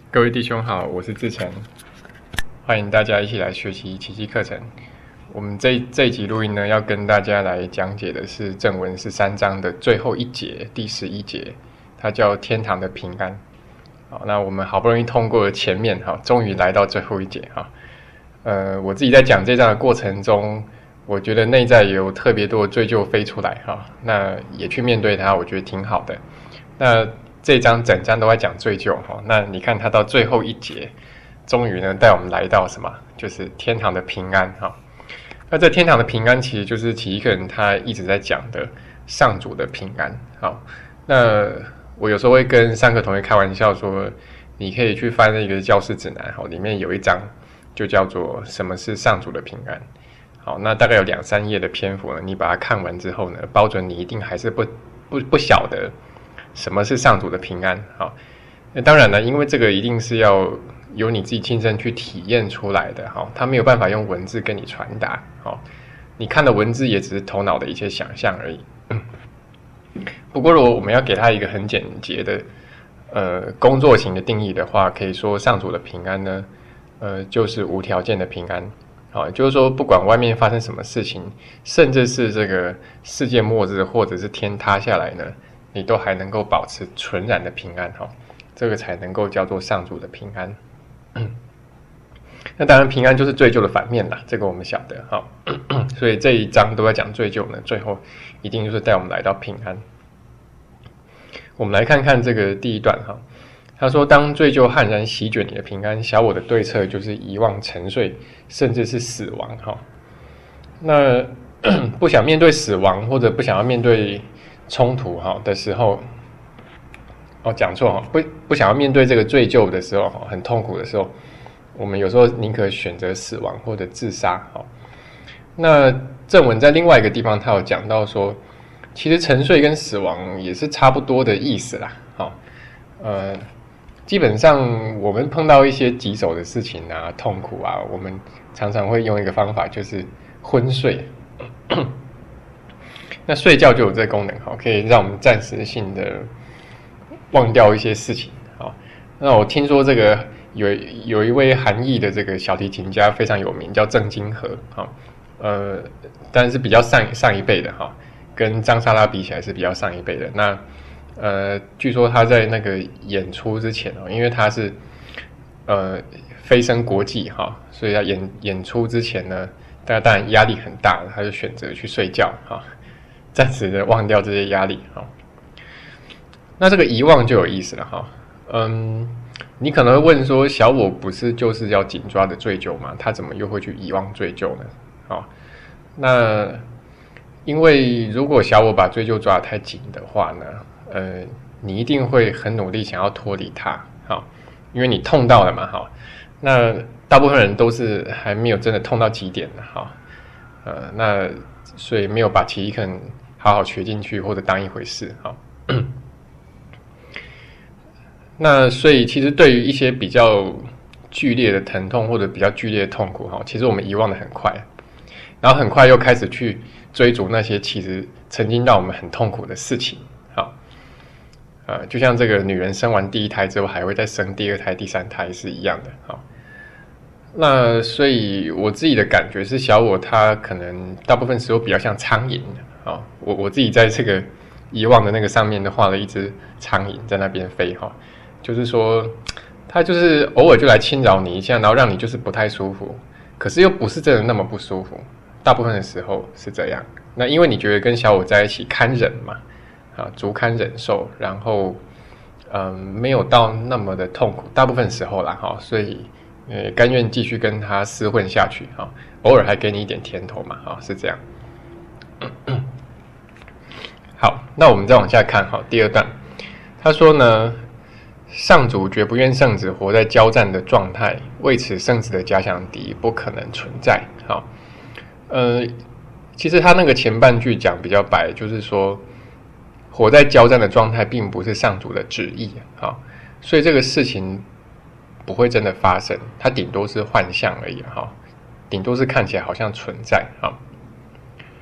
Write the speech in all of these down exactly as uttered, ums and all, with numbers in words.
各位弟兄好，我是志成，欢迎大家一起来学习奇迹课程。我们这这一集录音呢，要跟大家来讲解的是正文十三章的最后一节，第十一节，它叫天堂的平安。好，那我们好不容易通过了前面，哈，终于来到最后一节，哈。呃，我自己在讲这章的过程中，我觉得内在有特别多的罪疚飞出来，哈，那也去面对它，我觉得挺好的。那这一章整章都在讲罪疚，哈，那你看它到最后一节，终于呢带我们来到什么？就是天堂的平安，哈。那这天堂的平安，其实就是奇异课人他一直在讲的上主的平安，好。那我有时候会跟上课同学开玩笑说，你可以去翻那个教师指南，好，里面有一章就叫做什么是上主的平安。好，那大概有两三页的篇幅呢，你把它看完之后呢，包准你一定还是不不不晓得什么是上主的平安。好，那当然了，因为这个一定是要由你自己亲身去体验出来的，好，它没有办法用文字跟你传达，好，你看的文字也只是头脑的一些想象而已。不过如果我们要给它一个很简洁的呃工作型的定义的话，可以说上主的平安呢，呃就是无条件的平安。好，也就是说不管外面发生什么事情，甚至是这个世界末日或者是天塌下来呢，你都还能够保持纯然的平安，这个才能够叫做上主的平安。那当然平安就是罪疚的反面啦，这个我们晓得，好，所以这一章都在讲罪疚呢，最后一定就是带我们来到平安。我们来看看这个第一段，哈，他说当罪疚悍然席卷你的平安，小我的对策就是遗忘沉睡，甚至是死亡，哈。那不想面对死亡或者不想要面对冲突，哈的时候，哦，讲错，哈，不不想要面对这个罪疚的时候，很痛苦的时候，我们有时候宁可选择死亡或者自杀，哈。那正文在另外一个地方，他有讲到说，其实沉睡跟死亡也是差不多的意思啦，好，呃，基本上我们碰到一些棘手的事情啊、痛苦啊，我们常常会用一个方法，就是昏睡。那睡觉就有这个功能，好，可以让我们暂时性的忘掉一些事情，好。那我听说这个有有一位韩裔的这个小提琴家非常有名，叫郑金河，好，呃，但是比较上上一辈的，哈，跟张莎拉比起来是比较上一辈的。那呃，据说他在那个演出之前，因为他是呃飞升国际，哈，所以他演演出之前呢，大家当然压力很大，他就选择去睡觉，哈，暂时的忘掉这些压力，哈。那这个遗忘就有意思了，哈，嗯，你可能会问说，小我不是就是要紧抓的罪疚吗？他怎么又会去遗忘罪疚呢？好，那因为如果小我把罪疚抓得太紧的话呢，呃，你一定会很努力想要脱离它，好，因为你痛到了嘛，好，那大部分人都是还没有真的痛到极点的，好，呃，那所以没有把奇异课好好学进去或者当一回事，好。那所以其实对于一些比较剧烈的疼痛或者比较剧烈的痛苦，其实我们遗忘的很快，然后很快又开始去追逐那些其实曾经让我们很痛苦的事情，好，呃，就像这个女人生完第一胎之后还会再生第二胎、第三胎是一样的，好。那所以我自己的感觉是，小我他可能大部分时候比较像苍蝇，好，我我自己在这个遗忘的那个上面的画了一只苍蝇在那边飞，哈。就是说，他就是偶尔就来侵扰你一下，然后让你就是不太舒服，可是又不是真的那么不舒服。大部分的时候是这样。那因为你觉得跟小我在一起堪忍嘛，啊，足堪忍受，然后嗯，没有到那么的痛苦，大部分时候啦，哈，所以呃，甘愿继续跟他厮混下去，哈，偶尔还给你一点甜头嘛，哈，是这样。好，那我们再往下看，哈，第二段，他说呢。上主绝不愿圣子活在交战的状态，为此圣子的假想敌不可能存在。好，呃，其实他那个前半句讲比较白，就是说活在交战的状态并不是上主的旨意，好，所以这个事情不会真的发生，它顶多是幻象而已，哈，顶多是看起来好像存在，哈。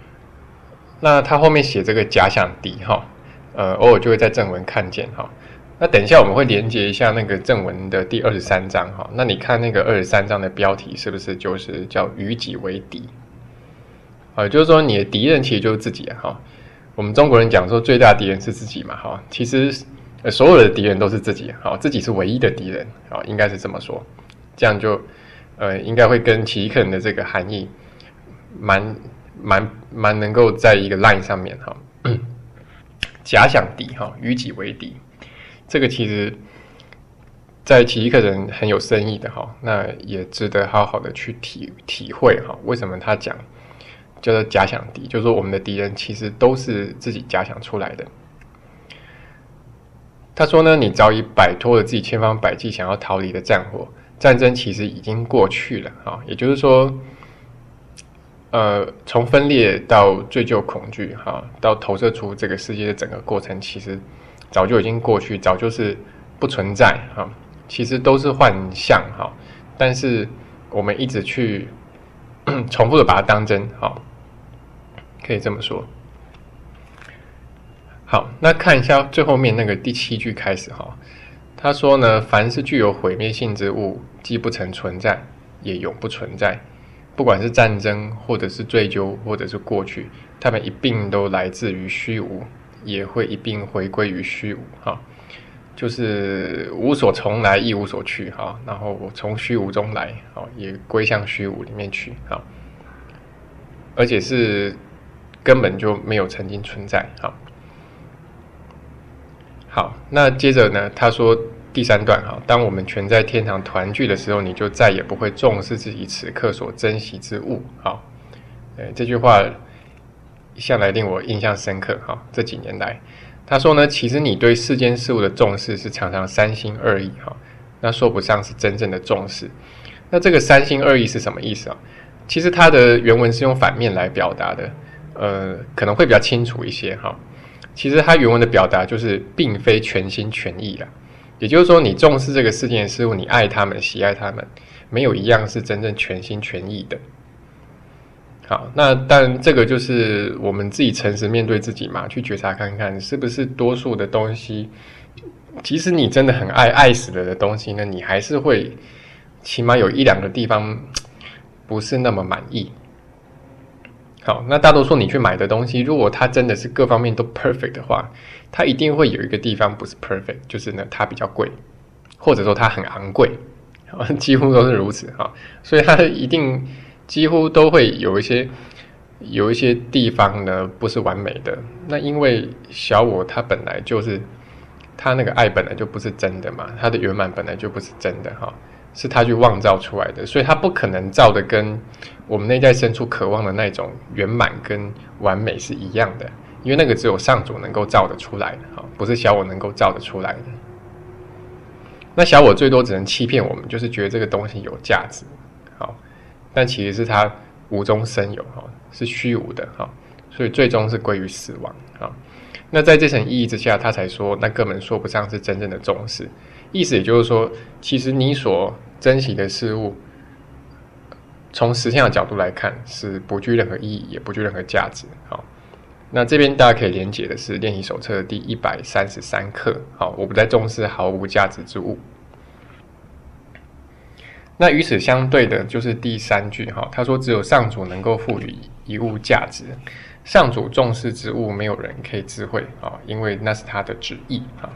那他后面写这个假想敌，哈，呃，偶尔就会在正文看见，哈。 那等一下我们会连接一下那个正文的第二十三章哈。那你看那个二十三章的标题是不是就是叫与己为敌？啊，就是说你的敌人其实就是自己啊哈。我们中国人讲说最大敌人是自己嘛哈，其实、呃、所有的敌人都是自己，好，自己是唯一的敌人，好，应该是这么说，这样就呃应该会跟奇异客人的这个含义蛮蛮蛮能够在一个 line 上面哈。假想敌哈，与己为敌。这个其实，在奇异课程很有深意的哈，那也值得好好的去体体会哈。为什么他讲叫做假想敌？就是说我们的敌人其实都是自己假想出来的。他说呢，你早已摆脱了自己千方百计想要逃离的战火，战争其实已经过去了哈。也就是说，呃，从分裂到追究恐惧哈，到投射出这个世界的整个过程，其实早就已经过去，早就是不存在哈，其实都是幻象哈，但是我们一直去重复的把它当真哈，可以这么说。好，那看一下最后面那个第七句开始哈，他说呢，凡是具有毁灭性之物，既不曾存在，也永不存在。不管是战争，或者是追究，或者是过去，他们一并都来自于虚无。也会一并回归于虚无哈，就是无所从来，亦无所去哈，然后从虚无中来，好，也归向虚无里面去哈，而且是根本就没有曾经存在哈。好，那接着呢，他说第三段哈，当我们全在天堂团聚的时候，你就再也不会重视自己此刻所珍惜之物。好，哎，这句话向来令我印象深刻哈。这几年来，他说呢，其实你对世间事物的重视是常常三心二意哈，那说不上是真正的重视。那这个三心二意是什么意思啊？其实它的原文是用反面来表达的，呃，可能会比较清楚一些哈。其实它原文的表达就是并非全心全意啦，也就是说，你重视这个世间的事物，你爱他们，喜爱他们，没有一样是真正全心全意的。好，那但这个就是我们自己诚实面对自己嘛，去觉察看看是不是多数的东西，即使你真的很爱爱死了的东西呢，你还是会起码有一两个地方不是那么满意。好，那大多数你去买的东西，如果它真的是各方面都 perfect 的话，它一定会有一个地方不是 perfect， 就是呢它比较贵，或者说它很昂贵，几乎都是如此哈，所以它一定几乎都会有一些有一些地方呢不是完美的。那因为小我它本来就是它那个爱本来就不是真的嘛，它的圆满本来就不是真的哈，是它去妄造出来的，所以它不可能造的跟我们内在深处渴望的那种圆满跟完美是一样的，因为那个只有上主能够造得出来的哈，不是小我能够造得出来的。那小我最多只能欺骗我们，就是觉得这个东西有价值，好，但其实是它无中生有，是虚无的，所以最终是归于死亡。那在这层意义之下，他才说那根本说不上是真正的重视。意思也就是说，其实你所珍惜的事物，从实相的角度来看，是不具任何意义，也不具任何价值。好，那这边大家可以连结的是练习手册的第一百三十三课。好，我不再重视毫无价值之物。那与此相对的就是第三句哈，他说只有上主能够赋予一物价值，上主重视之物，没有人可以知会啊，因为那是他的旨意啊。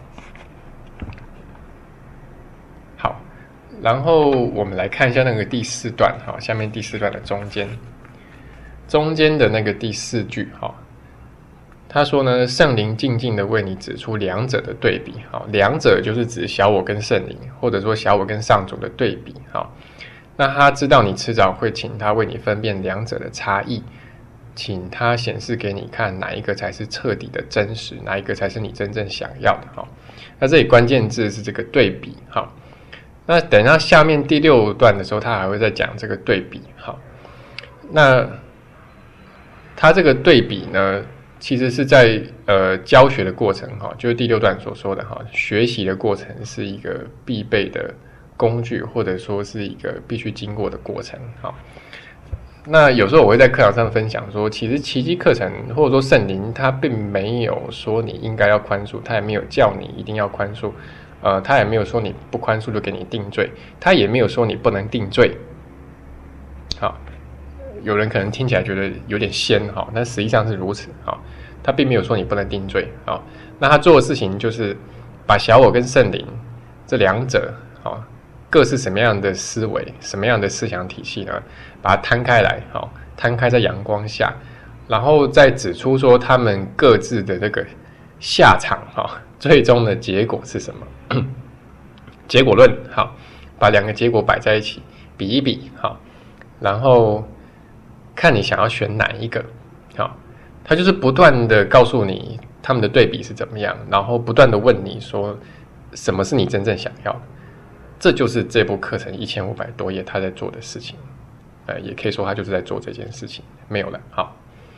好，然后我们来看一下那个第四段哈，下面第四段的中间，中间的那个第四句哈，他说呢，圣灵静静的为你指出两者的对比，好，两者就是指小我跟圣灵，或者说小我跟上主的对比，好，那他知道你迟早会请他为你分辨两者的差异，请他显示给你看哪一个才是彻底的真实，哪一个才是你真正想要的，好，那这里关键字是这个对比，好，那等到下面第六段的时候，他还会再讲这个对比，好，那他这个对比呢，其实是在呃教学的过程哈，就是第六段所说的哈，学习的过程是一个必备的工具，或者说是一个必须经过的过程哈。 那有时候我会在课堂上分享说，其实奇迹课程或者说圣灵，它并没有说你应该要宽恕，它也没有叫你一定要宽恕，呃，它也没有说你不宽恕就给你定罪，它也没有说你不能定罪。好，有人可能听起来觉得有点仙哈，但实际上是如此哈，它并没有说你不能定罪啊。那他做的事情就是把小我跟圣灵这两者啊，各是什么样的思维，什么样的思想体系呢？把它摊开来，好，摊开在阳光下，然后再指出说他们各自的这个下场，哈，最终的结果是什么？结果论，好，把两个结果摆在一起，比一比，好，然后看你想要选哪一个，好，他就是不断的告诉你他们的对比是怎么样，然后不断的问你说什么是你真正想要的。这就是这部课程一千五百多页他在做的事情，呃，也可以说他就是在做这件事情。没有了，好，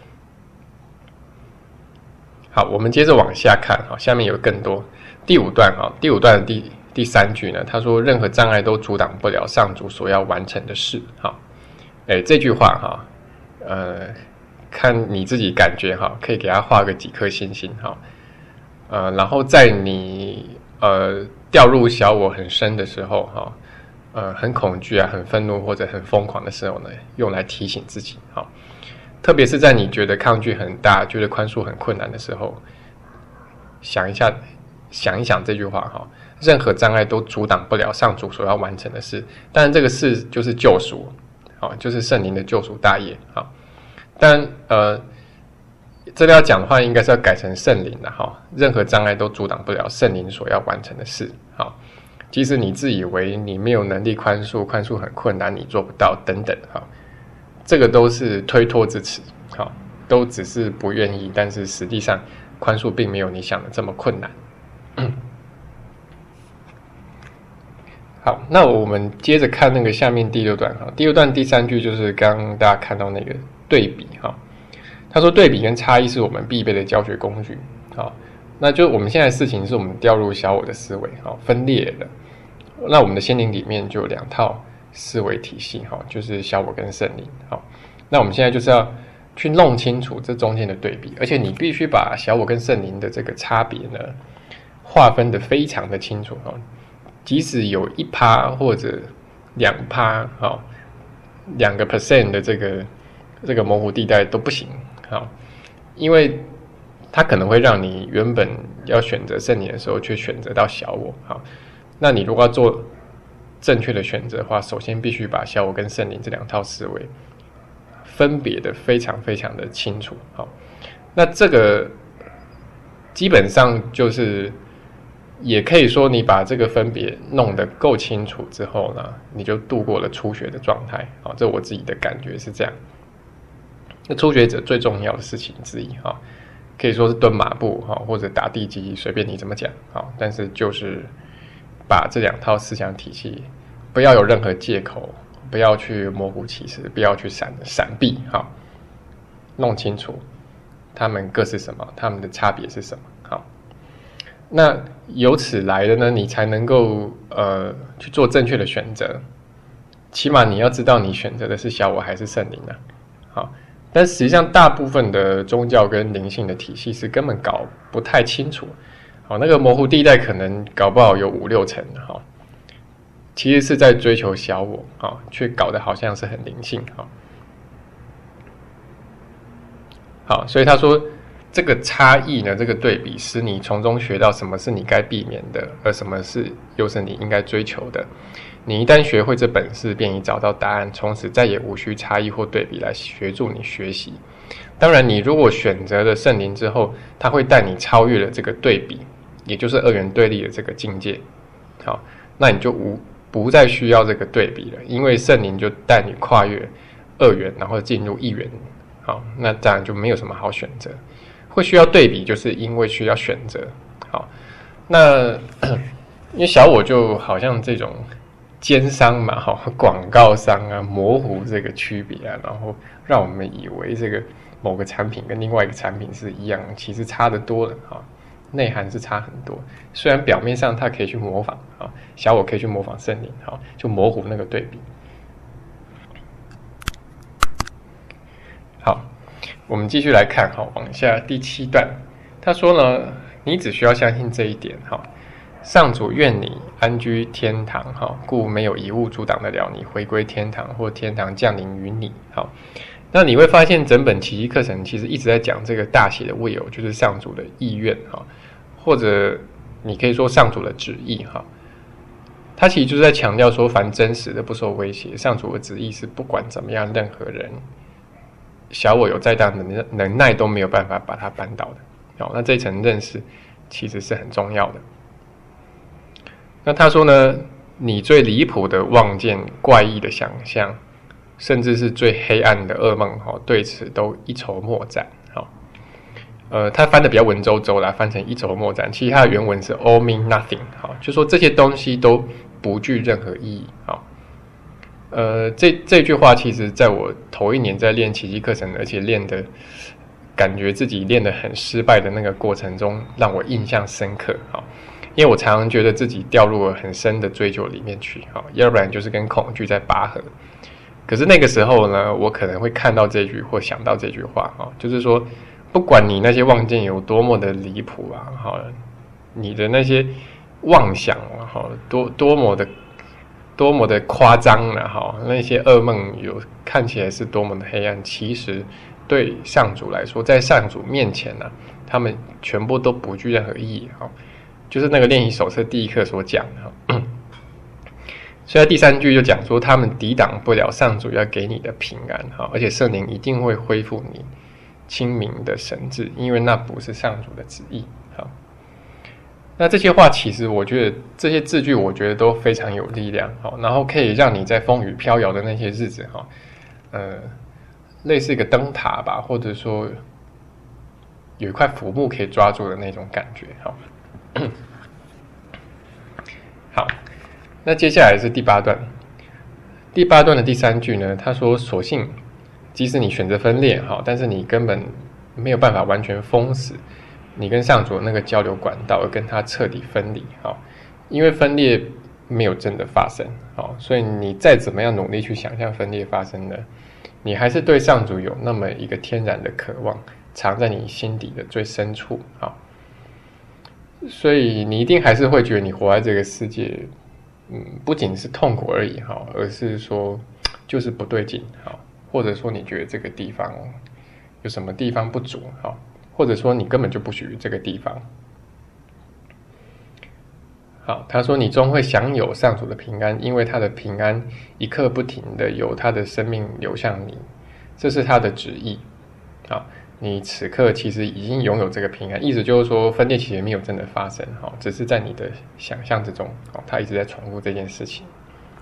好，我们接着往下看，好，下面有更多。第五段，哈，第五段的第第三句呢，他说任何障碍都阻挡不了上主所要完成的事，好，哎，这句话哈，呃，看你自己感觉哈，可以给他画个几颗星星，哈，呃，然后在你呃。掉入小我很深的时候，哈，呃，很恐惧啊，很愤怒或者很疯狂的时候呢，用来提醒自己，哈，特别是在你觉得抗拒很大、觉得宽恕很困难的时候，想一下，想一想这句话，哈，任何障碍都阻挡不了上主所要完成的事。当然，这个事就是救赎，好，就是圣灵的救赎大业，好，但呃。这里要讲的话，应该是要改成圣灵的哈。任何障碍都阻挡不了圣灵所要完成的事。好，即使你自以为你没有能力宽恕，宽恕很困难，你做不到等等哈，这个都是推脱之词。好，都只是不愿意，但是实际上宽恕并没有你想的这么困难。好，那我们接着看那个下面第六段哈。第六段第三句就是刚刚大家看到那个对比哈。他说对比跟差异是我们必备的教学工具，好，那就我们现在的事情是我们掉入小我的思维，好，分裂了。那我们的心灵里面就有两套思维体系，好，就是小我跟圣灵，好，那我们现在就是要去弄清楚这中间的对比，而且你必须把小我跟圣灵的这个差别呢划分得非常的清楚，哈，即使有一趴或者两趴，好，两个 percent 的这个这个模糊地带都不行。好，因为它可能会让你原本要选择圣灵的时候，却选择到小我。好，那你如果要做正确的选择的话，首先必须把小我跟圣灵这两套思维分别的非常非常的清楚。好，那这个基本上就是，也可以说你把这个分别弄得够清楚之后呢，你就度过了初学的状态。好，这我自己的感觉是这样。那初学者最重要的事情之一，哈，可以说是蹲马步，哈，或者打地基，随便你怎么讲，好，但是就是把这两套思想体系，不要有任何借口，不要去模糊其词，不要去闪闪避，哈，弄清楚他们各是什么，他们的差别是什么，好，那由此来的呢，你才能够呃去做正确的选择，起码你要知道你选择的是小我还是圣灵呢，好。但实际上，大部分的宗教跟灵性的体系是根本搞不太清楚，好，那个模糊地带可能搞不好有五六成，哈，其实是在追求小我，哈，却搞得好像是很灵性，哈，好，所以他说这个差异呢，这个对比，使你从中学到什么是你该避免的，而什么是又是你应该追求的。你一旦学会这本事，便已找到答案，从此再也无需差异或对比来协助你学习。当然，你如果选择了圣灵之后，它会带你超越了这个对比，也就是二元对立的这个境界。好，那你就无不再需要这个对比了，因为圣灵就带你跨越二元，然后进入一元。好，那当然就没有什么好选择。会需要对比，就是因为需要选择。好，那因为小我就好像这种奸商嘛，哈，广告商啊，模糊这个区别啊，然后让我们以为这个某个产品跟另外一个产品是一样，其实差得多了，哈，内涵是差很多。虽然表面上它可以去模仿，啊，小我可以去模仿圣灵，哈，就模糊那个对比。 我们继续来看，好，往下第七段，他说呢，你只需要相信这一点，哈，上主愿你安居天堂，哈，故没有一物阻挡得了你回归天堂，或天堂降临于你，好。那你会发现，整本奇迹课程其实一直在讲这个大写的 will， 就是上主的意愿，哈，或者你可以说上主的旨意，哈。他其实就是在强调说，凡真实的不受威胁，上主的旨意是不管怎么样，任何人小我有再大的能耐都没有办法把它扳倒的。好，那这一层认识其实是很重要的。那他说呢，你最离谱的妄见、怪异的想象，甚至是最黑暗的噩梦，对此都一筹莫展。呃，他翻的比较文绉绉啦，翻成一筹莫展。其实他的原文是 all mean nothing， 好，就说这些东西都不具任何意义。好，呃，这这句话其实在我头一年在练奇迹课程，而且练的感觉自己练得很失败的那个过程中，让我印象深刻。好，因为我常常觉得自己掉入了很深的追究里面去，好，要不然就是跟恐惧在拔河。可是那个时候呢，我可能会看到这句或想到这句话，哈，就是说，不管你那些妄见有多么的离谱啊，哈，你的那些妄想啊，哈，多多么的多么的夸张了，哈，那些噩梦有看起来是多么的黑暗，其实对上主来说，在上主面前呢、啊，他们全部都不具任何意义，哈，就是那个练习手册第一课所讲的。所以在第三句就讲说，他们抵挡不了上主要给你的平安，而且圣灵一定会恢复你清明的神智，因为那不是上主的旨意。好，那这些话其实我觉得这些字句，我觉得都非常有力量，好，然后可以让你在风雨飘摇的那些日子，哈，呃，类似一个灯塔吧，或者说有一块浮木可以抓住的那种感觉，好。好。那接下来是第八段，第八段的第三句呢，他说：“所幸，即使你选择分裂，好，但是你根本没有办法完全封死你跟上主那个交流管道，而跟他彻底分离，好，因为分裂没有真的发生，好，所以你再怎么样努力去想象分裂发生呢，你还是对上主有那么一个天然的渴望，藏在你心底的最深处，好，所以你一定还是会觉得你活在这个世界。”嗯，不仅是痛苦而已哈，而是说就是不对劲哈，或者说你觉得这个地方有什么地方不足哈，或者说你根本就不属于这个地方。好，他说你终会享有上主的平安，因为他的平安一刻不停的由他的生命流向你，这是他的旨意。好，你此刻其实已经拥有这个平安，意思就是说分裂其实没有真的发生，只是在你的想象之中，他一直在重复这件事情。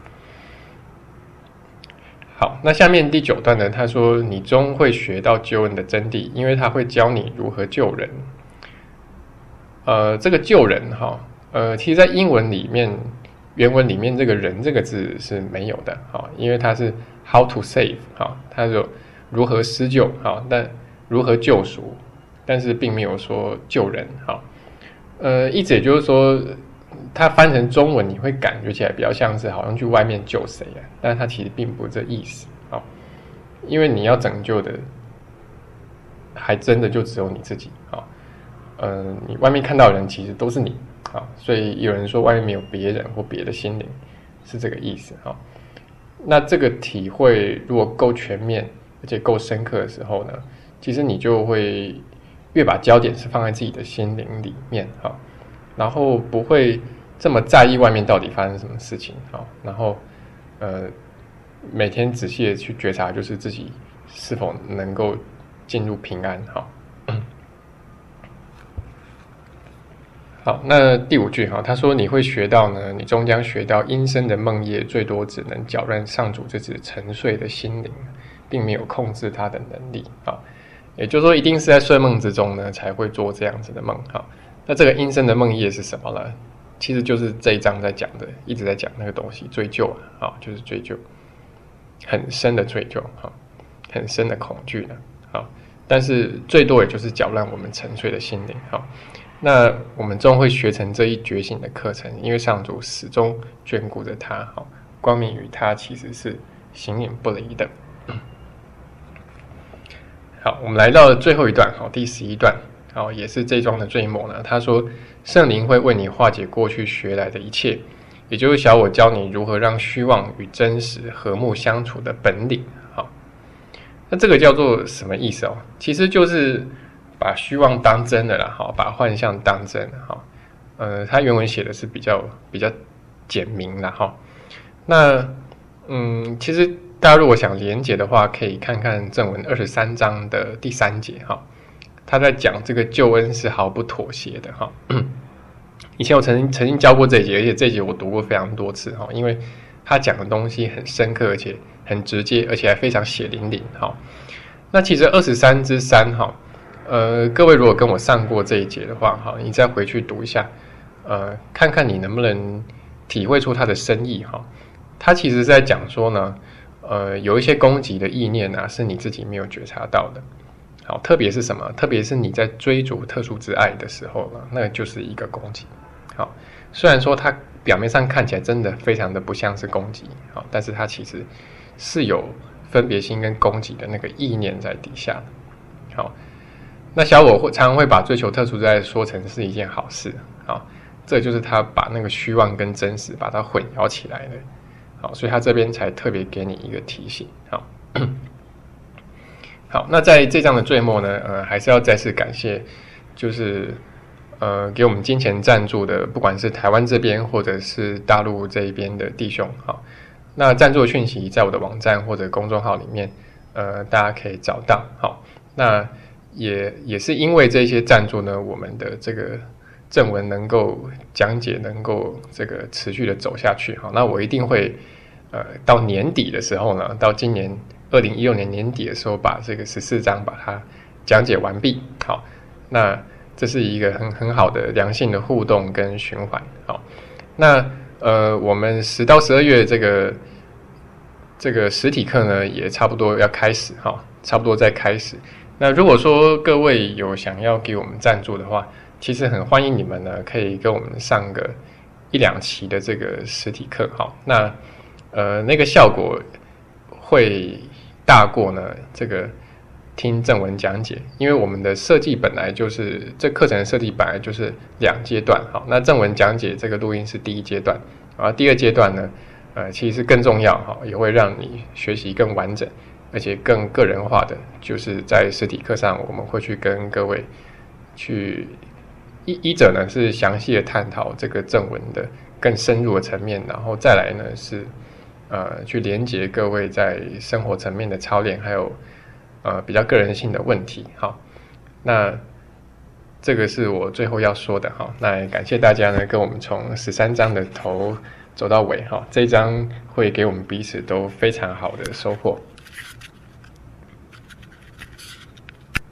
好，那下面第九段呢，他说你终会学到救恩的真谛，因为他会教你如何救人。呃，这个救人哈，呃，其实在英文里面原文里面这个人这个字是没有的，因为它是 how to save， 它就如何施救，但如何救赎，但是并没有说救人，好，呃，意思也就是说，它翻成中文你会感觉起来比较像是好像去外面救谁啊，但是它其实并不是这意思，好，因为你要拯救的，还真的就只有你自己，好，呃，你外面看到的人其实都是你，好，所以有人说外面没有别人或别的心灵，是这个意思，好，那这个体会如果够全面而且够深刻的时候呢，其实你就会越把焦点是放在自己的心灵里面，好，然后不会这么在意外面到底发生什么事情，好，然后呃每天仔细的去觉察，就是自己是否能够进入平安，好。好，那第五句哈，他说你会学到呢，你终将学到阴森的梦夜最多只能搅乱上主这只沉睡的心灵，并没有控制它的能力啊。也就是说，一定是在睡梦之中呢才会做这样子的梦哈。那这个阴森的梦夜是什么呢？其实就是这一章在讲的，一直在讲那个东西，追究啊，就是追究，很深的追究哈，很深的恐惧呢，好，但是最多也就是搅乱我们沉睡的心灵哈。那我们终会学成这一觉醒的课程，因为上主始终眷顾着他，好，光明与他其实是形影不离的。 好，我们来到最后一段，好，第十一段，好，也是这一章的最末呢。他说，圣灵会为你化解过去学来的一切，也就是小我教你如何让虚妄与真实和睦相处的本领。好，那这个叫做什么意思哦？其实就是把虚妄当真的啦，好，把幻象当真，好，呃，他原文写的是比较比较简明啦，哈。那嗯，其实大家如果想连结的话，可以看看正文二十三章的第三节哈，他在讲这个救恩是毫不妥协的哈。以前我曾经曾经教过这一节，而且这一节我读过非常多次哈，因为他讲的东西很深刻，而且很直接，而且还非常血淋淋哈。那其实二十三之三哈，呃，各位如果跟我上过这一节的话哈，你再回去读一下，呃，看看你能不能体会出它的深意哈。他其实是在讲说呢，呃，有一些攻击的意念啊，是你自己没有觉察到的。好，特别是什么？特别是你在追逐特殊之爱的时候呢，那就是一个攻击。好，虽然说它表面上看起来真的非常的不像是攻击，好，但是它其实是有分别心跟攻击的那个意念在底下的。好，那小我会常常会把追求特殊之爱说成是一件好事。好，这就是他把那个虚妄跟真实把它混淆起来了。好，所以他这边才特别给你一个提醒。好，好，那在这章的最末呢，呃，还是要再次感谢，就是呃给我们金钱赞助的，不管是台湾这边或者是大陆这一边的弟兄。好，那赞助的讯息在我的网站或者公众号里面，呃，大家可以找到。好，那也也是因为这些赞助呢，我们的这个正文能够讲解，能够这个持续的走下去。好，那我一定会呃到年底的时候呢，到今年二零一六年年底的时候，把这个十四章把它讲解完毕。好，那这是一个很很好的良性的互动跟循环。好，那呃我们十到十二月这个这个实体课呢，也差不多要开始。好，差不多在开始。那如果说各位有想要给我们赞助的话，其实很欢迎你们呢，可以跟我们上个一两期的这个实体课。好，那呃那个效果会大过呢这个听正文讲解，因为我们的设计本来就是这课程的设计本来就是两阶段。好，那正文讲解这个录音是第一阶段，而第二阶段呢，呃其实更重要哈，也会让你学习更完整，而且更个人化的，就是在实体课上我们会去跟各位去。一一者呢是详细的探讨这个正文的更深入的层面，然后再来呢是呃去连结各位在生活层面的操练，还有呃比较个人性的问题。好，那这个是我最后要说的。好，那也感谢大家呢跟我们从十三章的头走到尾。好，这一章会给我们彼此都非常好的收获。